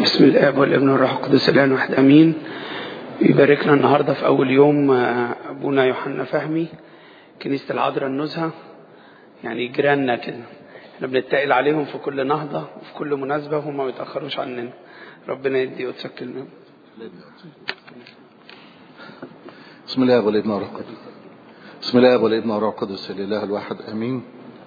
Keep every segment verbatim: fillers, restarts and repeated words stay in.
بسم الله والابن والروح القدس الآن واحد أمين. يباركنا النهاردة في أول يوم أبونا يوحنا فهمي، كنيسة العذراء النزهة، يعني جيراننا كده. احنا بنتقل عليهم في كل نهضة وفي كل مناسبة وهم ما يتأخروش عننا. ربنا يدي وتسكل منهم. بسم الله والابن والروح القدس بسم الله والابن والروح القدس الإله الواحد أمين.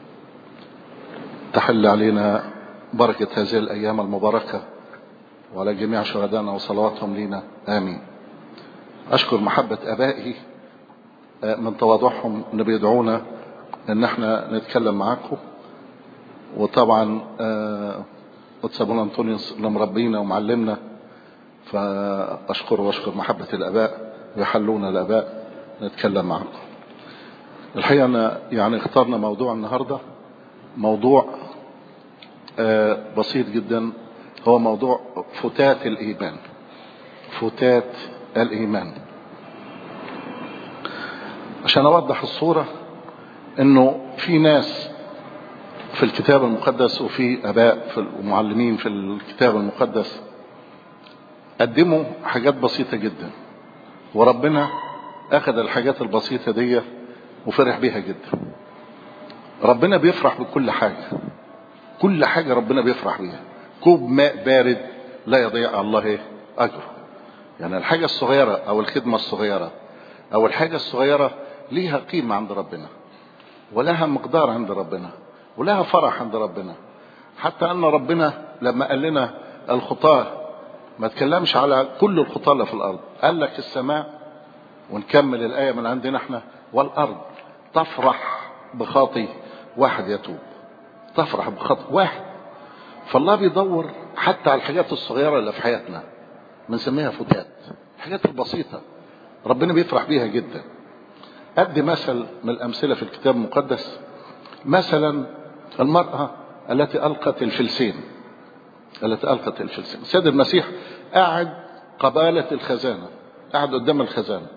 تحل علينا بركة هذه الأيام المباركة وعلى جميع شهدائنا وصلواتهم لنا آمين. أشكر محبة أبائي من تواضعهم إن بيدعونا إن احنا نتكلم معاكم، وطبعا قدس أبونا أنطونيوس اللي مربينا ومعلمنا، فأشكر وأشكر محبة الأباء ويحلونا الأباء نتكلم معاكم. الحقيقة أنا يعني اخترنا موضوع النهاردة، موضوع بسيط جدا، هو موضوع فتات الإيمان. فتات الإيمان. عشان أوضح الصورة، إنه في ناس في الكتاب المقدس وفي آباء في ومعلمين في الكتاب المقدس قدموا حاجات بسيطة جدا، وربنا أخذ الحاجات البسيطة دي وفرح بيها جدا. ربنا بيفرح بكل حاجة، كل حاجة ربنا بيفرح بيها. كوب ماء بارد لا يضيع الله ايه أجره. يعني الحاجة الصغيرة أو الخدمة الصغيرة أو الحاجة الصغيرة ليها قيمة عند ربنا، ولها مقدار عند ربنا، ولها فرح عند ربنا. حتى أن ربنا لما قال لنا الخطاة ما تكلمش على كل الخطاة اللي في الأرض، قال لك السماء، ونكمل الآية من عندنا احنا، والأرض تفرح بخاطي واحد يتوب. تفرح بخاطي واحد. فالله بيدور حتى على الحاجات الصغيرة اللي في حياتنا، بنسميها فتات، الحاجات البسيطة ربنا بيفرح بيها جدا. أدي مثل من الأمثلة في الكتاب المقدس، مثلا المرأة التي ألقت الفلسين التي ألقت الفلسين السيد المسيح قاعد قبالة الخزانة، قاعد قدام الخزانة،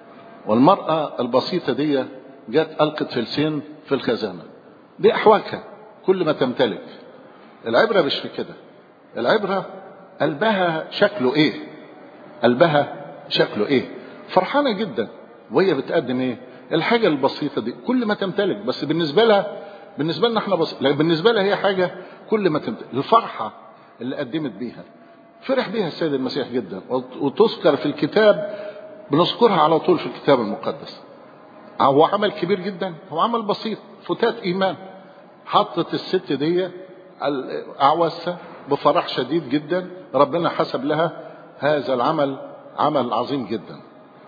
والمرأة البسيطة دي جت ألقت فلسين في الخزانة. دي أحواجها كل ما تمتلك. العبرة مش في كده، العبرة قلبها شكله ايه، قلبها شكله ايه. فرحانة جدا وهي بتقدم ايه الحاجة البسيطة دي كل ما تمتلك. بس بالنسبة لها، بالنسبة لنا احنا بسيط، لكن بالنسبة لها هي حاجة كل ما تمتلك. الفرحة اللي قدمت بيها فرح بيها السيد المسيح جدا، وتذكر في الكتاب، بنذكرها على طول في الكتاب المقدس. هو عمل كبير جدا، هو عمل بسيط، فتات ايمان. حطت الست دي أعوسة بفرح شديد جدا، ربنا حسب لها هذا العمل عمل عظيم جدا.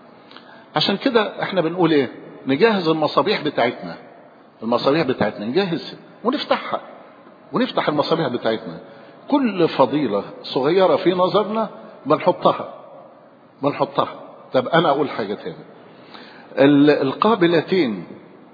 عشان كده احنا بنقول ايه، نجهز المصابيح بتاعتنا، المصابيح بتاعتنا نجهز ونفتحها، ونفتح المصابيح بتاعتنا. كل فضيلة صغيرة في نظرنا بنحطها بنحطها طب انا اقول حاجة تاني، القابلتين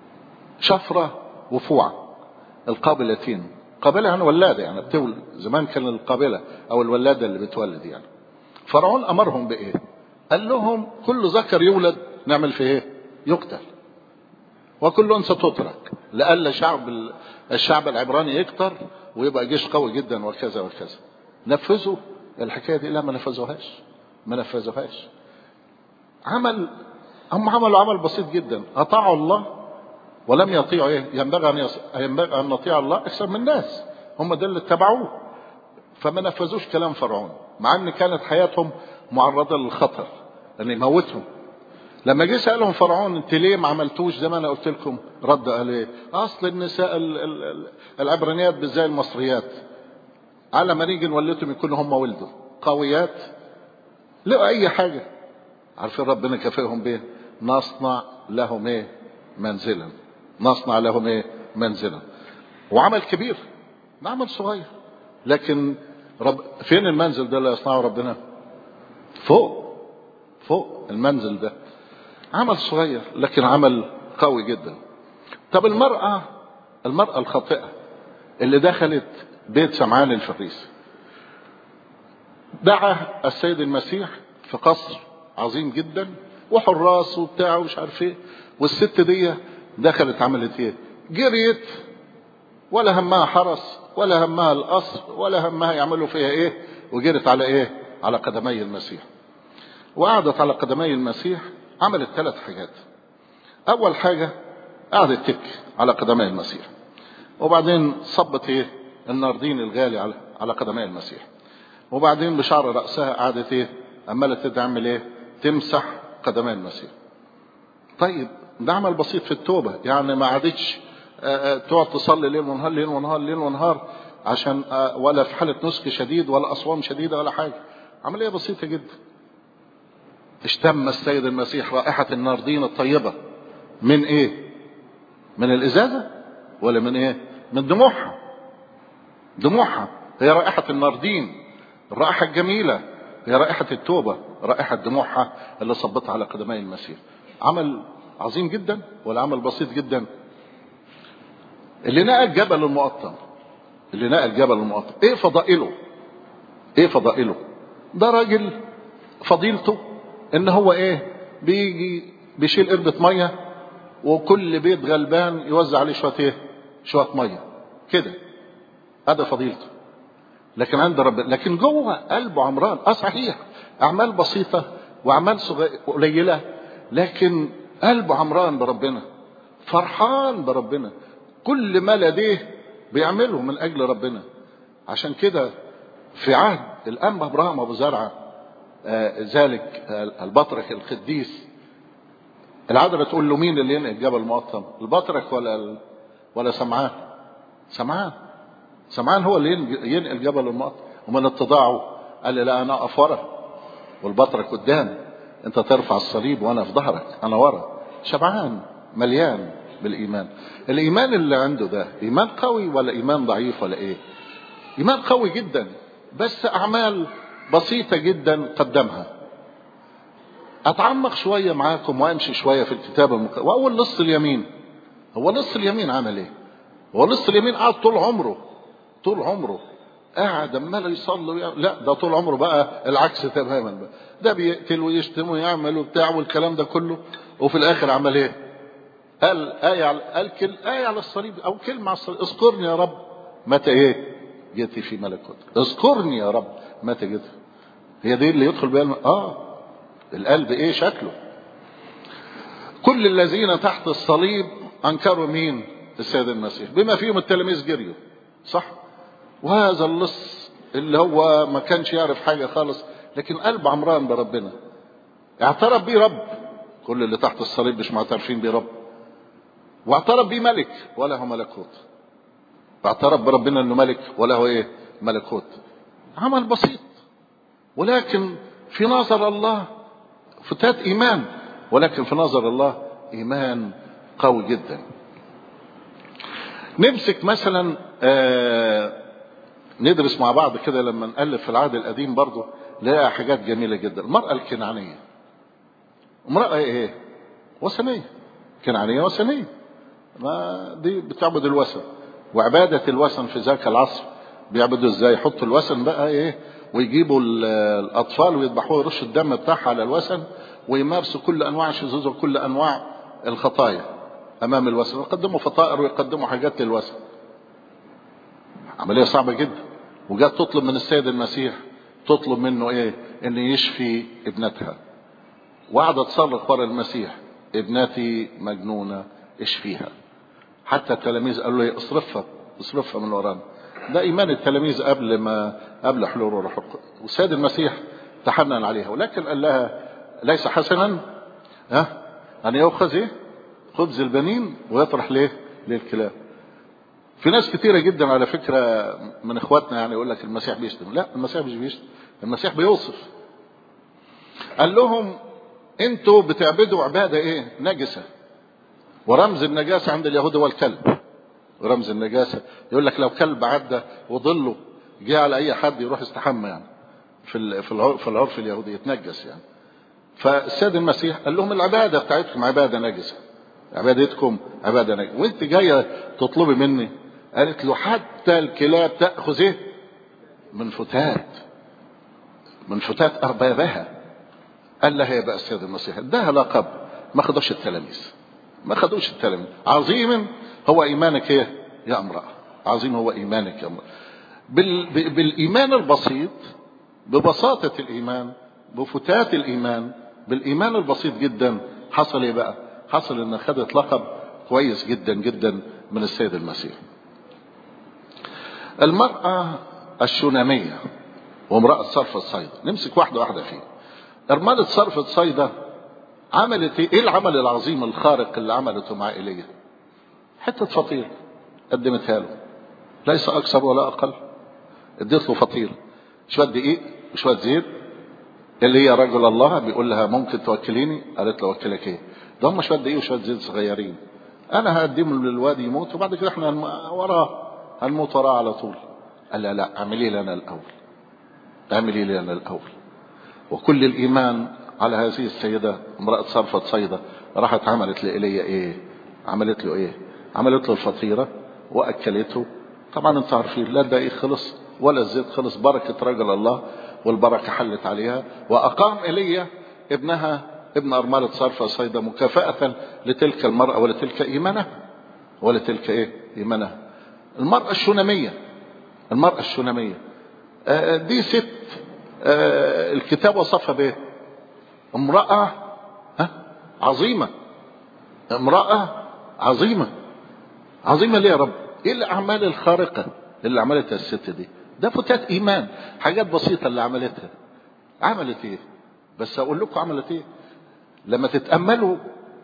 شفرة وفوعة. القابلتين، قابلة يعني ولادة، يعني بتولد. زمان كان القابلة او الولادة اللي بتولد. يعني فرعون امرهم بايه؟ قال لهم كل ذكر يولد نعمل فيه ايه؟ يقتل، وكل انثى تترك، لألا شعب الشعب العبراني يكتر ويبقى جيش قوي جدا وكذا وكذا. نفذوا الحكاية دي؟ لا، ما نفذوهاش ما نفذوهاش عمل هم عملوا عمل بسيط جدا، اطاعوا الله ولم يطيعوا ايه؟ ينبغي ان يص... ينبغي ان نطيع الله اكثر من الناس، هم ده اللي اتبعوه. فما نفذوش كلام فرعون، مع ان كانت حياتهم معرضه للخطر ان يموتهم. لما جه سالهم فرعون انت ليه ما عملتوش زي ما انا قلت لكم؟ رد قال ايه؟ اصل النساء العبرانيات بالزي المصريات، على ما نيجي نولدهم يكونوا هم ولدوا قويات، لقوا اي حاجه. عارفين ربنا كافئهم بيه؟ نصنع لهم ايه؟ منزلا. نصنع لهم ايه؟ منزلا. وعمل كبير، ما عمل صغير. لكن رب فين المنزل ده اللي يصنعه ربنا؟ فوق فوق المنزل ده. عمل صغير لكن عمل قوي جدا. طب المرأة المرأة الخاطئة اللي دخلت بيت سمعان الفريسي، دعا السيد المسيح في قصر عظيم جدا وحراس وبتاع ومش عارف ايه، والست دي دخلت عملت ايه؟ جريت، ولا همها حرس ولا همها القصر ولا همها يعملوا فيها ايه؟ وجرت على ايه؟ على قدمي المسيح. وقعدت على قدمي المسيح، عملت ثلاث حاجات. اول حاجة قعدت تبكي على قدمي المسيح، وبعدين صبت ايه؟ الناردين الغالي على على قدمي المسيح، وبعدين بشعر رأسها قعدت ايه؟ عمالة تعمل ايه؟ تمسح قدمي المسيح. طيب ده عمل بسيط في التوبة، يعني ما عادتش تقعد تصلي ليل ونهار ليل ونهار ليل ونهار عشان ولا في حالة نسك شديد ولا أصوام شديدة ولا حاجة. عملية بسيطة جدا. اشتم السيد المسيح رائحة الناردين الطيبة من ايه؟ من الإزازة ولا من ايه؟ من دموعها. دموعها هي رائحة الناردين، الرائحة الجميلة هي رائحة التوبة، رائحة دموعها اللي صبتها على قدمي المسيح. عمل عظيم جدا ولا عمل بسيط جدا؟ اللي نقل جبل المقطم، اللي نقل جبل المقطم ايه فضائله؟ ايه فضائله؟ ده راجل فضيلته ان هو ايه؟ بيجي بيشيل قربة مية، وكل بيت غلبان يوزع عليه شوية ايه؟ شوية مية كده. هذا فضيلته. لكن عند رب، لكن جوه قلبه عمران. اه صحيح اعمال بسيطة واعمال قليلة، لكن قلبه عمران بربنا، فرحان بربنا، كل ما لديه بيعمله من اجل ربنا. عشان كده في عهد الانبا ابراهيم ابو زرعه آه ذلك آه البطرك القديس، العذراء تقول له مين اللي ينقل جبل المقطم؟ البطرك ولا ال... ولا سمعان؟ سمعان. سمعان هو اللي ينقل جبل المقطم. ومن اتضاعه قال لي لا انا اقف ورا والبطرك قدام، انت ترفع الصليب وانا في ظهرك، انا ورا. شبعان مليان بالايمان. الايمان اللي عنده ده ايمان قوي ولا ايمان ضعيف ولا ايه؟ ايمان قوي جدا، بس اعمال بسيطة جدا قدمها. اتعمق شوية معاكم وامشي شوية في الكتاب المقدس. واول نص اليمين، هو نص اليمين عمل ايه؟ هو نص اليمين قعد طول عمره، طول عمره قاعد عمال يصلي. لا ده طول عمره بقى العكس تماما بقى. ده بيقتل ويشتم ويعمل وبتاع والكلام ده كله، وفي الاخر عمل ايه؟ قال آية على قال كل آية على الصليب او كلمة على الصليب: اذكرني يا رب متى ايه؟ جيت في ملكوتك. اذكرني يا رب متى جيت. هي دي اللي يدخل بها الم... اه القلب ايه شكله؟ كل الذين تحت الصليب انكروا مين؟ السيد المسيح، بما فيهم التلاميذ جريوا، صح؟ وهذا اللص اللي هو ما كانش يعرف حاجة خالص، لكن قلب عمران بربنا، اعترف بيه رب. كل اللي تحت الصليب مش معترفين بيه رب، واعترف بيه ملك وله ملكوت. اعترف بربنا انه ملك وله ايه؟ ملكوت. عمل بسيط، ولكن في نظر الله فتات ايمان، ولكن في نظر الله ايمان قوي جدا. نمسك مثلا آه ندرس مع بعض كده لما نقلب في العهد القديم برضو نلاقي حاجات جميلة جدا. المرأة الكنعانية، امرأة ايه؟ وثنية. كنعانية وثنية، ما دي بتعبد الوثن. وعبادة الوثن في ذاك العصر بيعبدوا ازاي؟ يحطوا الوثن بقى ايه، ويجيبوا الاطفال ويذبحوه، يرشوا الدم بتاعها على الوثن، ويمارسوا كل انواع الشذوذ وكل انواع الخطايا امام الوثن، ويقدموا فطائر ويقدموا حاجات للوثن. عملية صعبة جدا. وجات تطلب من السيد المسيح، تطلب منه ايه؟ ان يشفي ابنتها. وقعدت تصرخ ورا المسيح: ابنتي مجنونة اشفيها. حتى التلاميذ قالوا له اصرفها اصرفها من ورانا. ده ايمان التلاميذ قبل ما قبل حلول الروح القدس. والسيد المسيح تحنن عليها، ولكن قال لها: ليس حسنا ها ان يؤخذ ايه؟ خبز البنين ويطرح ليه؟ للكلاب. في ناس كتيرة جدا على فكرة من اخواتنا يعني يقول لك المسيح بيشتم. لا، المسيح مش بيشتم، المسيح بيوصف. قال لهم: انتوا بتعبدوا عبادة ايه؟ نجسة. ورمز النجاسة عند اليهود هو الكلب. ورمز النجاسة يقول لك لو كلب عدى وظله جه على اي حد يروح يستحمى، يعني في في العرف اليهودي يتنجس يعني. فالسيد المسيح قال لهم: العبادة بتاعتكم عبادة نجسة، عبادتكم عبادة نجسة، وانت جاية تطلبي مني. قالت له: حتى الكلاب تأخذ ايه؟ من فتات من فتات اربابها. قال لها: يا بقى السيد المسيح اداها لقب ما خدوش التلاميذ، ما خدوش التلاميذ. عظيم هو ايمانك ايه يا امرأة، عظيم هو ايمانك يا امرأة. بال... بالايمان البسيط ببساطة الإيمان، بفتات الإيمان، بالإيمان البسيط جدا، حصل إيه بقى؟ حصل إن خدت لقب كويس جدا جدا من السيد المسيح. المرأة الشونامية وامرأة صرفة صيدا، نمسك واحدة واحدة فيه. أرملة صرفة صيدا عملت ايه؟ ايه العمل العظيم الخارق اللي عملته مع ايليا؟ حتة فطير قدمتها له، ليس اكثر ولا اقل. اديت له فطير، شوية دقيق وشوية زيت. اللي هي رجل الله بيقول لها ممكن توكليني؟ قالت له وكلك ايه؟ ده هم شوية دقيق وشوية زيت صغيرين، انا هقدمه للواد يموت وبعد كده احنا وراه هنموت وراه على طول. قال لا لا، اعملي لنا الاول، اعملي لنا الاول. وكل الايمان على هذه السيدة امرأة صرفة صيدا، راحت عملت لإيليا ايه؟ عملت له ايه؟ عملت له الفطيرة واكلته. طبعا انتوا عارفين لا الدقيق خلص ولا الزيت خلص، بركة رجل الله والبركة حلت عليها. واقام إيليا ابنها ابن أرملة صرفة صيدا مكافأة لتلك المرأة ولتلك ايمانها ولتلك ايه؟ ايمانها. المرأة الشونامية، المرأة الشونامية آه دي ست آه الكتاب وصفها بايه؟ امرأة ها عظيمة، امرأة عظيمة. عظيمة ليه يا رب؟ ايه الاعمال الخارقة اللي عملتها الست دي؟ ده فتات ايمان، حاجات بسيطة اللي عملتها. عملت ايه؟ بس اقول لكم عملت ايه. لما تتأملوا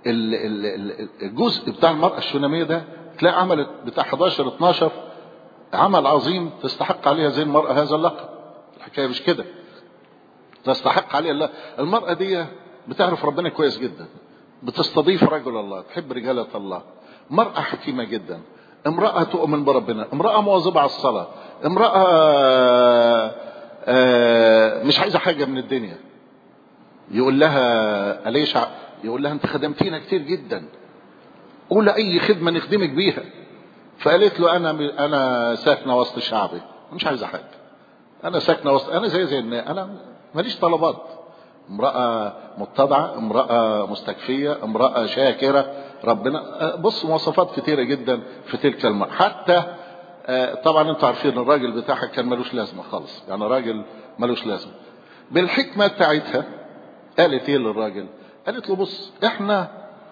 الجزء بتاع المرأة الشونامية ده تلاقي عملت بتاع حداشر اتناشر عمل عظيم تستحق عليها زي المرأة هذا اللقب. الحكاية مش كده، تستحق عليها الله. المرأة دي بتعرف ربنا كويس جدا، بتستضيف رجل الله، تحب رجالة الله، مرأة حكيمة جدا، امرأة تؤمن بربنا، امرأة مواظبة على الصلاة، امرأة مش عايزة حاجة من الدنيا. يقول لها أليشع، يقول لها انت خدمتينا كتير جدا، قول اي خدمة نخدمك بيها. فقالت له انا انا ساكنة وسط شعبي، مش عايزة حاجة، انا ساكنة وسط، انا زي زي الناس، انا ماليش طلبات. امرأة متضعة، امرأة مستكفية، امرأة شاكرة ربنا. بص مواصفات كتيرة جدا في تلك المرأة. حتى طبعا انتوا عارفين الراجل بتاعها كان ملوش لازمة خالص، يعني راجل ملوش لازمة. بالحكمة بتاعتها قالت ايه للراجل؟ قالت له بص احنا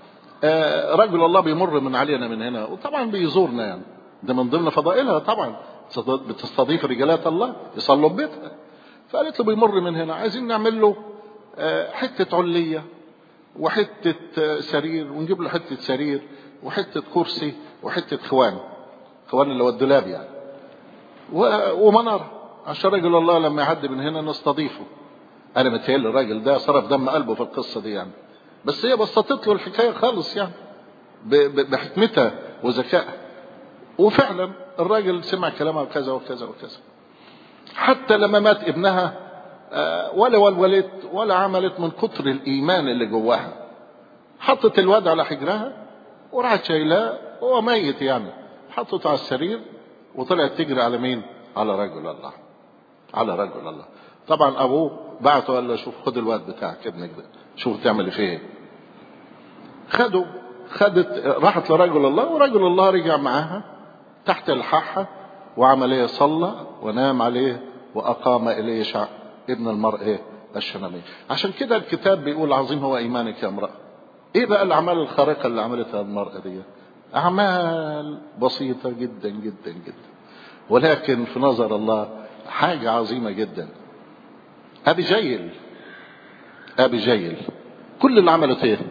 رجل الله بيمر من علينا من هنا وطبعا بيزورنا، يعني ده من ضمن فضائلها طبعا، بتستضيف رجالات الله يصلوا ببيتها. فقالت له بيمر من هنا، عايزين نعمل له حتة علية وحتة سرير، ونجيب له حتة سرير وحتة كرسي وحتة خوان، خوان اللي هو الدولاب يعني، ومنارة عشان رجل الله لما يعدي من هنا نستضيفه. انا متهيألي الراجل ده صرف دم قلبه في القصة دي يعني، بس هي بسطت له الحكاية خالص يعني بحكمتها وذكائها. وفعلا الراجل سمع كلامها وكذا وكذا وكذا. حتى لما مات ابنها ولا ولولت ولا عملت من كتر الايمان اللي جواها، حطت الواد على حجرها وراحت شايلاه وهو ميت يعني، حطته على السرير وطلعت تجري على مين؟ على رجل الله، على رجل الله. طبعا ابوه بعته قال له شوف خد الواد بتاعك ابنك ده، شوف تعمل فيه ايه. خده، خدت راحت لرجل الله، ورجل الله رجع معاها تحت الحاحة وعمل ايه؟ صلى ونام عليه واقام إليشع ابن المرأة الشونامية. عشان كده الكتاب بيقول عظيم هو ايمانك يا امرأة. ايه بقى الاعمال الخارقة اللي عملتها المرأة دي؟ اعمال بسيطة جدا جدا جدا، ولكن في نظر الله حاجة عظيمة جدا. ابي جيل ابي جيل كل اللي عملت ايه؟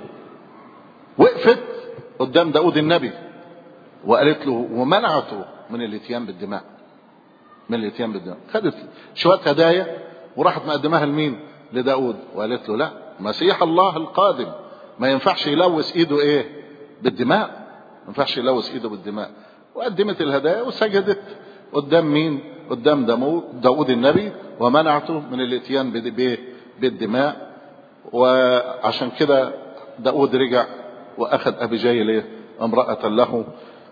وقفت قدام داود النبي وقالت له ومنعته من الاتيان بالدماء، من الاتيان بالدماء. خدت شوية هدايا وراحت مقدمها لمين؟ لداود، وقالت له لا، مسيح الله القادم ما ينفعش يلوث ايده ايه؟ بالدماء، ما ينفعش يلوث ايده بالدماء. وقدمت الهدايا وسجدت قدام مين؟ قدام داود النبي، ومنعته من الاتيان بالدماء. وعشان كده داود رجع واخذ ابي جيل امرأة له،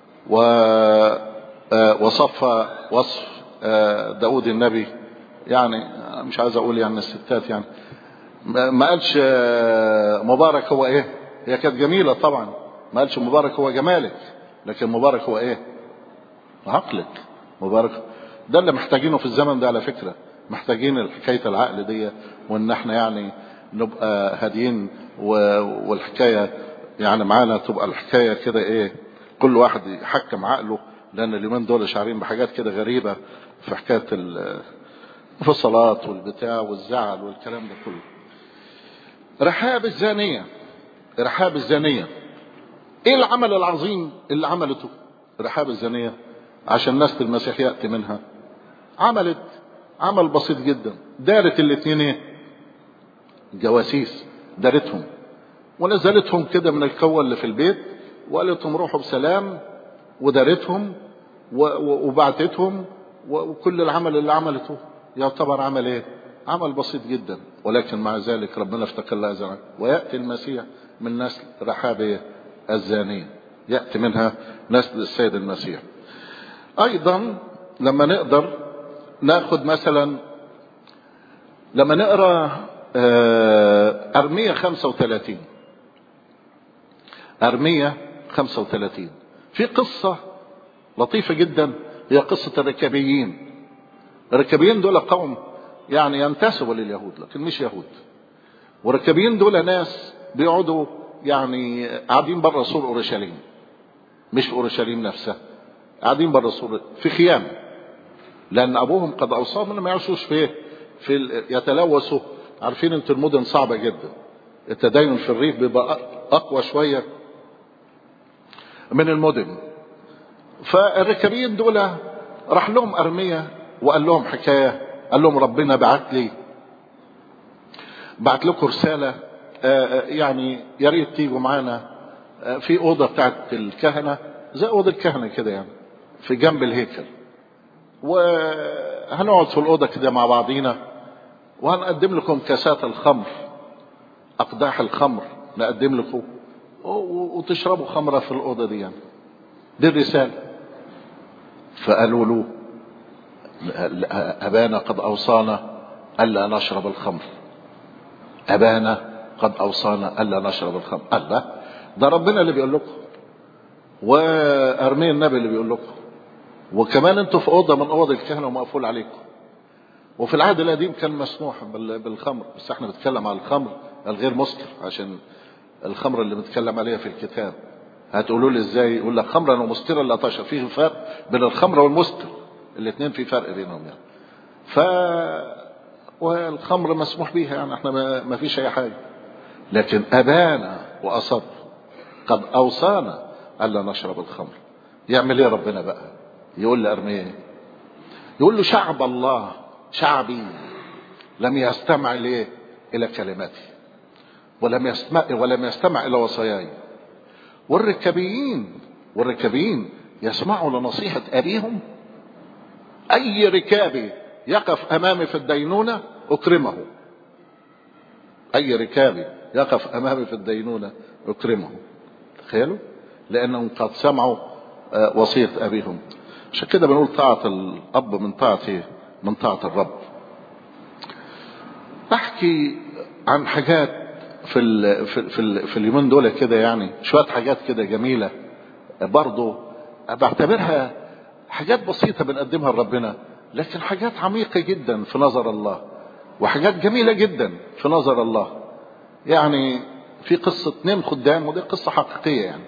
ووصف وصف داود النبي، يعني مش عايز اقول يعني الستات يعني ما قالش مبارك هو ايه، هي كانت جميلة طبعا، ما قالش مبارك هو جمالك، لكن مبارك هو ايه؟ عقلك. مبارك ده اللي محتاجينه في الزمن ده على فكرة، محتاجين حكاية العقل دي، وان احنا يعني نبقى هاديين، والحكاية يعني معانا تبقى الحكاية كده ايه، كل واحد يحكم عقله، لان اليومين دول شعرين بحاجات كده غريبة في حكاية الفصلات والبتاع والزعل والكلام ده كله. رحاب الزانية، رحاب الزانية ايه العمل العظيم اللي عملته رحاب الزانية عشان نسل المسيح يأتي منها؟ عملت عمل بسيط جدا، دارت الاثنين ايه، جواسيس، دارتهم ونزلتهم كده من الكوة اللي في البيت وقالت لهم روحوا بسلام، ودارتهم وبعتتهم، وكل العمل اللي عملته يعتبر عمل ايه، عمل بسيط جدا. ولكن مع ذلك ربنا افتكر لها زمان، ويأتي المسيح من نسل رحاب الزانية، يأتي منها نسل السيد المسيح. ايضا لما نقدر ناخد مثلا، لما نقرأ أرمية خمسة وثلاثين، أرمية خمسة وثلاثين في قصة لطيفة جدا، هي قصة الركابيين. الركابيين دول قوم يعني ينتسبوا لليهود لكن مش يهود، والركابيين دول ناس بيقعدوا يعني قاعدين بره سور اورشليم، مش في اورشليم نفسها، قاعدين بره سور في خيام، لان ابوهم قد اوصاهم انهم ما يعيشوش في في يتلوثوا. عارفين انتوا المدن صعبة جدا، التدين في الريف بيبقى اقوى شوية من المدن. فالركابيين دول راح لهم أرمية وقال لهم حكاية، قال لهم ربنا بعت لي بعت لكم رسالة، يعني يا ريت تيجوا معانا في أوضة بتاعت الكهنة، زي أوضة الكهنة كده يعني في جنب الهيكل، وهنقعد في الأوضة كده مع بعضينا، وهنقدم لكم كاسات الخمر، أقداح الخمر نقدم لكم وتشربوا خمرة في الأوضة دي يعني. دي الرسالة. فقالوا له أبانا قد أوصانا ألا نشرب الخمر، أبانا قد أوصانا ألا نشرب الخمر. قال لا، ده ربنا اللي بيقول لكم، وأرميا النبي اللي بيقول لكم، وكمان انتوا في أوضة من أوض الكهنة ومقفول عليكم. وفي العهد القديم كان مسموح بالخمر، بس احنا بنتكلم على الخمر الغير مسكر، عشان الخمر اللي بنتكلم عليها في الكتاب هتقولوا لي ازاي؟ يقول لك خمرا ومسكرا لا تشرب. فيه فرق بين الخمر والمسكر، الاثنين في فرق بينهم يعني. ف والخمر مسموح بيها يعني، احنا ما فيش اي حاجه. لكن ابانا واصر قد اوصانا الا نشرب الخمر. يعمل ايه ربنا بقى؟ يقول لارميا، يقول له شعب الله شعبي لم يستمع ليه الى كلماتي، ولم يستمع ولم يستمع الى وصاياي. والركابيين والركابيين يسمعوا لنصيحة أبيهم. أي ركابي يقف أمامي في الدينونة أكرمه، أي ركابي يقف أمامي في الدينونة أكرمه. تخيلوا، لأنهم قد سمعوا وصية أبيهم. عشان كده بنقول طاعة الأب من طاعة من طاعة الرب. أحكي عن حاجات في ال في ال في, ال في اليومين دول كده يعني، شوية حاجات كده جميلة برضو بعتبرها حاجات بسيطة بنقدمها لربنا، لكن حاجات عميقة جدا في نظر الله، وحاجات جميلة جدا في نظر الله. يعني في قصة اتنين خدام، ودي قصة حقيقية يعني.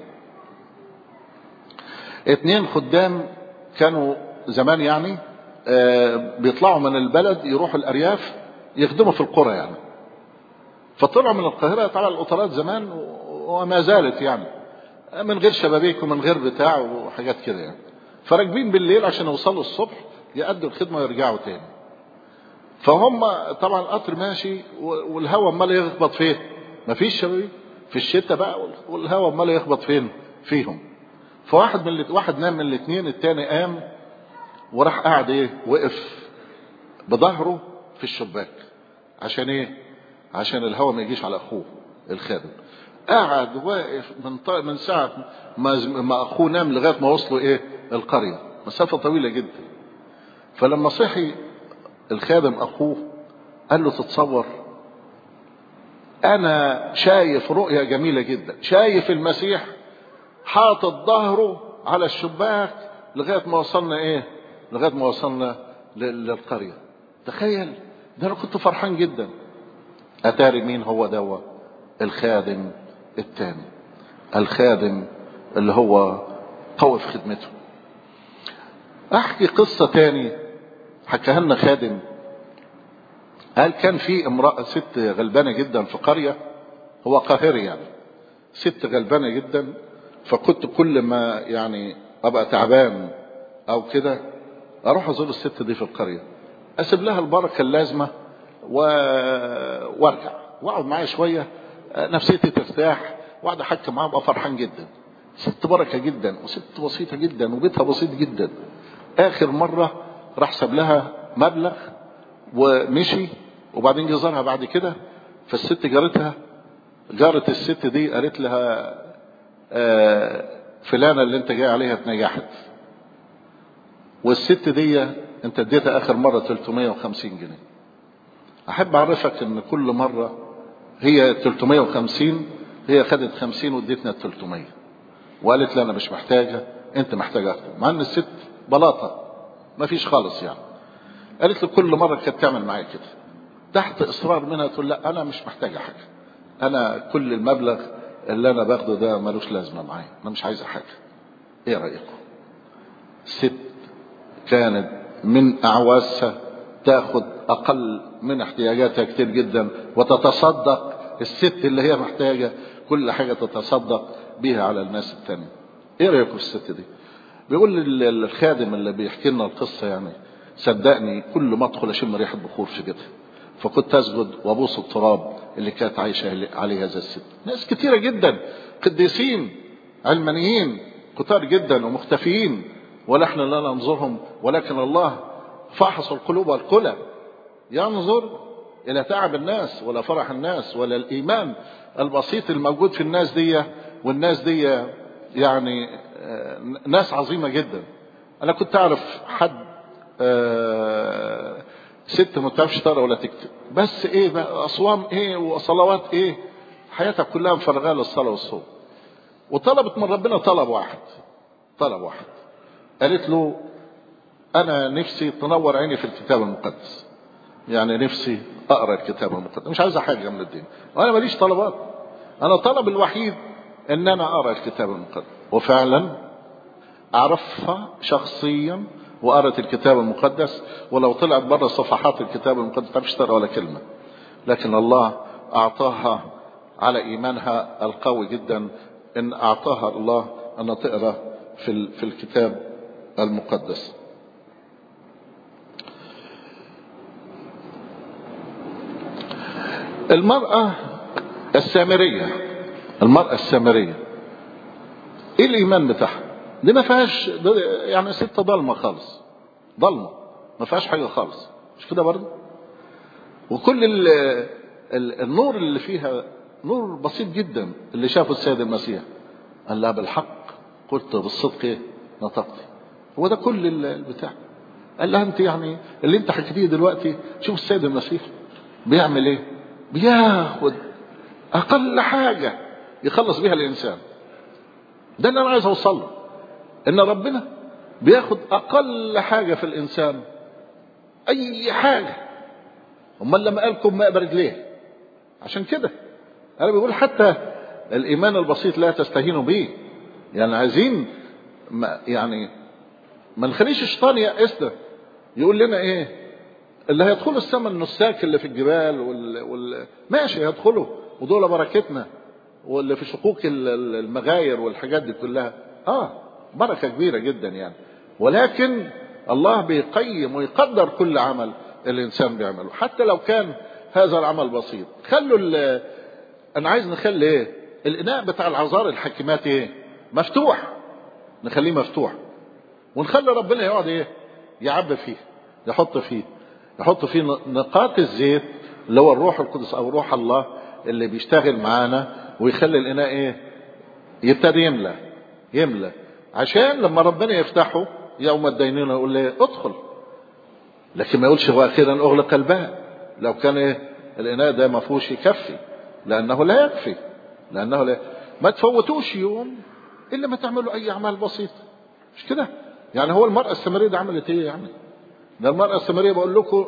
اتنين خدام كانوا زمان يعني آه بيطلعوا من البلد يروحوا الأرياف يخدموا في القرى يعني. فطلعوا من القاهرة طبعا القطارات زمان وما زالت يعني من غير شبابيك ومن غير بتاع وحاجات كده يعني. فراكبين بالليل عشان يوصلوا الصبح يأدوا الخدمة ويرجعوا تاني. فهم طبعا القطر ماشي والهواء امال يخبط فين؟ مفيش شبابيك في الشتاء بقى، والهواء امال يخبط فين؟ فيهم. فواحد من واحد نام من الاثنين، التاني قام وراح قاعد ايه، وقف بظهره في الشباك. عشان ايه؟ عشان الهواء ما يجيش على اخوه الخادم. قاعد واقف من طا... من ساعه ما ما اخوه نام لغايه ما وصلوا ايه القريه، مسافه طويله جدا. فلما صحي الخادم اخوه قال له تتصور انا شايف رؤيه جميله جدا، شايف المسيح حاطط ظهره على الشباك لغايه ما وصلنا ايه لغايه ما وصلنا للقريه. تخيل، ده انا كنت فرحان جدا. اتاري مين هو دوا؟ الخادم التاني، الخادم اللي هو قوي في خدمته. احكي قصة تاني حكاها لنا خادم، قال كان في امرأة ست غلبانة جدا في قرية، هو قاهري يعني، ست غلبانة جدا. فكنت كل ما يعني ابقى تعبان او كده اروح ازور الست دي في القرية، اسيب لها البركة اللازمة و... وارجع واقعد معايا شوية، نفسيتي ترتاح، واقعد احكي معاها ابقى فرحان جدا. ست بركة جدا وست بسيطة جدا وبيتها بسيط جدا. اخر مرة راح ساب لها مبلغ ومشي، وبعدين جه زارها بعد كده. فالست جارتها جارت الست دي قالت لها آه فلانة اللي انت جاي عليها اتنجحت، والست دي انت اديتها اخر مرة ثلاثمائة وخمسين جنيه. احب اعرفك ان كل مرة هي ثلاثمائة وخمسين، هي خدت خمسين واديتنا ثلاثمائة، وقالت لي انا مش محتاجة، انت محتاجة اكتر، مع ان الست بلاطة ما فيش خالص يعني. قالت لي كل مرة كانت تعمل معايا كده، تحت اصرار منها تقول لا انا مش محتاجة حاجة، انا كل المبلغ اللي انا باخده ده ملوش لازمة معايا، انا مش عايزة حاجة. ايه رأيكم؟ ست كانت من اعوازها تاخد اقل من احتياجاتها كتير جدا وتتصدق، الست اللي هي محتاجة كل حاجة تتصدق بيها على الناس التانية. ايه رأيكم في الست دي؟ بيقول الخادم اللي بيحكي لنا القصة يعني صدقني كل ما ادخل اشم ريحة بخور في بيتها، فكنت اسجد وابوس التراب اللي كانت عايشة عليه هذا الست. ناس كتيرة جدا قديسين علمانيين كتار جدا ومختفيين ولا احنا لا ننظرهم، ولكن الله فحص القلوب والكلى ينظر الى تعب الناس ولا فرح الناس ولا الايمان البسيط الموجود في الناس دي. والناس دي يعني ناس عظيمة جدا. انا كنت اعرف حد ست ما بتعرفش تقرا ولا تكتب، بس ايه بقى اصوام ايه وصلوات ايه، حياتها كلها مفرغه للصلاه والصوم. وطلبت من ربنا طلب واحد، طلب واحد قالت له انا نفسي تنور عيني في الكتاب المقدس، يعني نفسي اقرا الكتاب المقدس، مش عايزه حاجه من الدين، وانا ماليش طلبات، انا طلب الوحيد ان انا اقرا الكتاب المقدس. وفعلا اعرفها شخصيا وقرأت الكتاب المقدس، ولو طلعت بره صفحات الكتاب المقدس ما تقرا ولا كلمة، لكن الله اعطاها على ايمانها القوي جدا ان اعطاها الله ان تقرا في في الكتاب المقدس. المرأة السامرية، المرأة السامرية ايه الايمان بتاعها؟ دي ما فيهاش يعني ست ضلمة خالص، ضلمة ما فيهاش حاجة خالص، مش كده برضه؟ وكل ال ال النور اللي فيها نور بسيط جدا. اللي شافه السيد المسيح قال لها بالحق قلت بالصدق ايه نطقتي. هو ده كل البتاع. قال لها انت يعني اللي انت حكيتيه دلوقتي، شوف السيد المسيح بيعمل ايه، بياخد اقل حاجة يخلص بيها الانسان. ده اللي انا عايز اوصل له، ان ربنا بياخد اقل حاجة في الانسان، اي حاجة. امال لما قالكم ما برجليه، عشان كده انا بيقول حتى الايمان البسيط لا تستهينوا به. يعني عايزين ما يعني ما نخليش الشيطان يأسنا يقول لنا ايه اللي هيدخلوا السماء النساك اللي في الجبال وال... وال... ماشي هيدخلوا ودول بركتنا، واللي في شقوق المغاير والحاجات دي كلها اه بركة كبيرة جدا يعني. ولكن الله بيقيم ويقدر كل عمل الانسان بيعمله حتى لو كان هذا العمل بسيط. خلوا ال... انا عايز نخلي ايه الاناء بتاع العذار الحكيمات ايه مفتوح، نخليه مفتوح، ونخلي ربنا يقعد ايه يعبي فيه، يحط فيه يحط فيه نقاط الزيت اللي هو الروح القدس او روح الله اللي بيشتغل معانا، ويخلي الاناء ايه يبتدي يملى يملى عشان لما ربنا يفتحه يوم الدينونة يقول لي ادخل. لكن ما يقولش هو اخيرا اغلق الباب، لو كان ايه الاناء ده ما فيهوش يكفي، لانه لا يكفي، لانه لا ما تفوتوش يوم الا ما تعملوا اي اعمال بسيطه، مش كده؟ يعني هو المرأة السامرية دي عملت ايه يعني؟ ده المرأة السامرية بقول لكم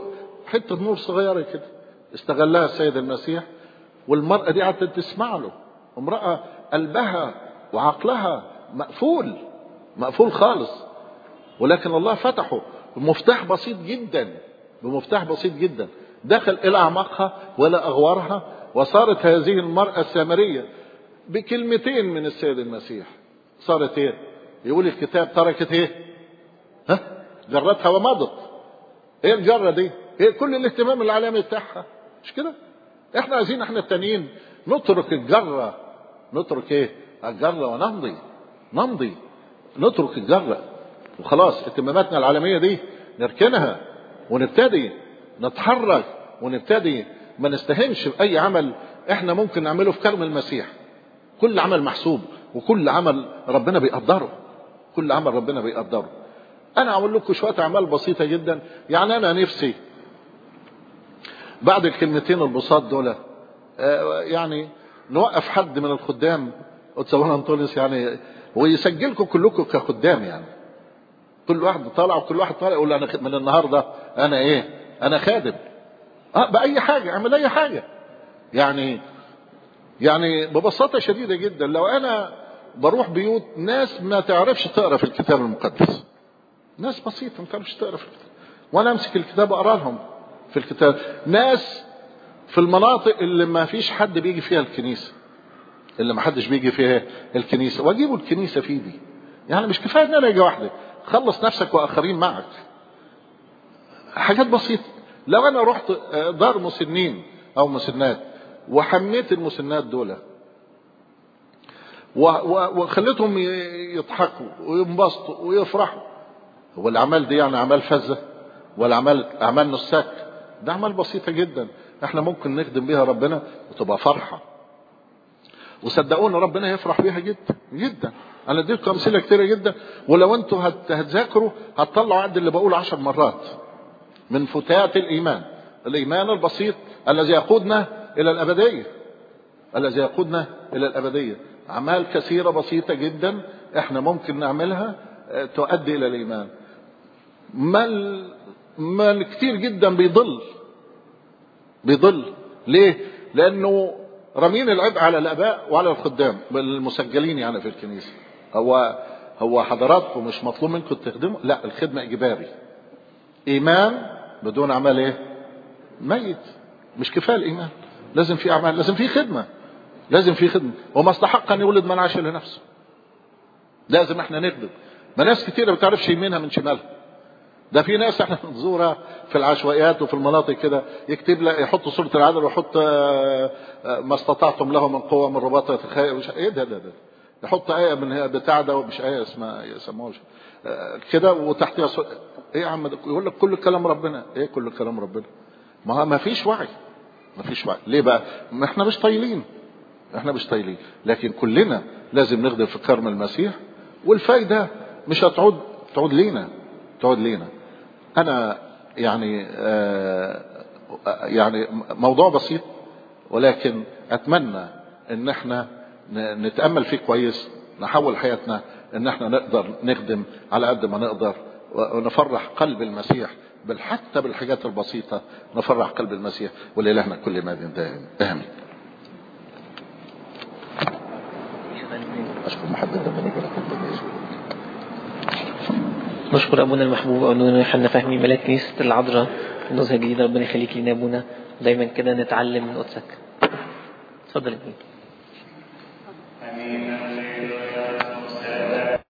حتة نور صغيرة كده استغلها السيد المسيح، والمرأة دي قعدت تسمع له. امرأة قلبها وعقلها مقفول مقفول خالص، ولكن الله فتحه بمفتاح بسيط جدا، بمفتاح بسيط جدا دخل إلى أعماقها ولا أغوارها، وصارت هذه المرأة السامرية بكلمتين من السيد المسيح صارت ايه؟ يقول الكتاب تركت ايه؟ ها؟ جرتها ومضت. ايه الجرة دي؟ ايه كل الاهتمام العالمي بتاعها؟ مش كده؟ احنا عايزين احنا التانيين نترك الجرة، نترك ايه؟ الجرة ونمضي، نمضي نترك الجرة وخلاص. اهتماماتنا العالمية دي نركنها ونبتدي نتحرك، ونبتدي ما نستهنش بأي عمل احنا ممكن نعمله في كرم المسيح. كل عمل محسوب، وكل عمل ربنا بيقدره، كل عمل ربنا بيقدره. انا اقول لكم شوية اعمال بسيطة جدا. يعني انا نفسي بعد الكلمتين البساط دول يعني نوقف حد من الخدام قدس ابونا انطونيوس يعني ويسجلكم كلكم كخدام، يعني كل واحد طالع وكل واحد طالع يقول انا من النهارده انا ايه؟ انا خادم. اه باي حاجه، اعمل اي حاجه. يعني يعني ببساطه شديده جدا لو انا بروح بيوت ناس ما تعرفش تقرا في الكتاب المقدس، ناس بسيطه ما تعرفش تقرا في الكتاب، وانا امسك الكتاب واقرا لهم في الكتاب. ناس في المناطق اللي ما فيش حد بيجي فيها الكنيسه، اللي ما حدش بيجي فيها الكنيسه، واجيبوا الكنيسه في ايدي. يعني مش كفايه ان انا اجي وحدي، خلص نفسك واخرين معك. حاجات بسيطه. لو انا رحت دار مسنين او مسنات وحميت المسنات دول وخليتهم يضحكوا وينبسطوا ويفرحوا، هو الاعمال دي يعني اعمال فذه ولا اعمال اعمال نساك؟ ده اعمال بسيطه جدا احنا ممكن نخدم بيها ربنا وتبقى فرحه، وصدقوني ربنا يفرح بيها جدا جدا. انا اديتكم امثله كتيره جدا، ولو انتوا هتذاكروا هتطلعوا قد اللي بقوله عشر مرات من فتات الايمان. الايمان البسيط الذي يقودنا الى الابديه، الذي يقودنا الى الابديه. اعمال كثيره بسيطه جدا احنا ممكن نعملها تؤدي الى الايمان. مال مال كتير جدا بيضل بيضل ليه؟ لانه رامين العبء على الاباء وعلى الخدام المسجلين يعني في الكنيسه. هو هو حضراتكم مش مطلوب منكم تخدموا، لا، الخدمه اجباري. ايمان بدون اعمال ايه؟ ميت. مش كفايه الايمان، لازم في اعمال، لازم في خدمه، لازم في خدمه. وما استحق ان يولد من عاش لنفسه. لازم احنا نخدم. ما ناس كتيره ما بتعرفش يمينها من شمالها. ده في ناس احنا بنزورها في العشوائيات وفي المناطق كده، يكتب لك يحط صورة العذراء ويحط ما استطعتم له من قوة من رباطة الخير. مش ايه ده ده ده يحط آية من بتاع ده، مش آية اسمها يسموها كده وتحتها صورة. ايه يا عم ده؟ يقول لك كل كلام ربنا. ايه كل كلام ربنا؟ ما ما فيش وعي، ما فيش وعي. ليه بقى؟ ما احنا مش طايلين، احنا مش طايلين. لكن كلنا لازم نخدم في كرم المسيح، والفايدة مش هتعود تعود لينا تعود لينا. انا يعني آه يعني موضوع بسيط، ولكن اتمنى ان احنا نتأمل فيه كويس، نحول حياتنا ان احنا نقدر نخدم على قد ما نقدر، ونفرح قلب المسيح حتى بالحاجات البسيطة، نفرح قلب المسيح. ولإلهنا كل ما دائم امين. اشكر محبتك نشكر ابونا المحبوب ابونا يوحنا فهمي ملاك كنيسة العذراء النزهة الجديدة. ربنا يخليك لينا ابونا، دايما كده نتعلم من قدسك. اتفضل يا ابني.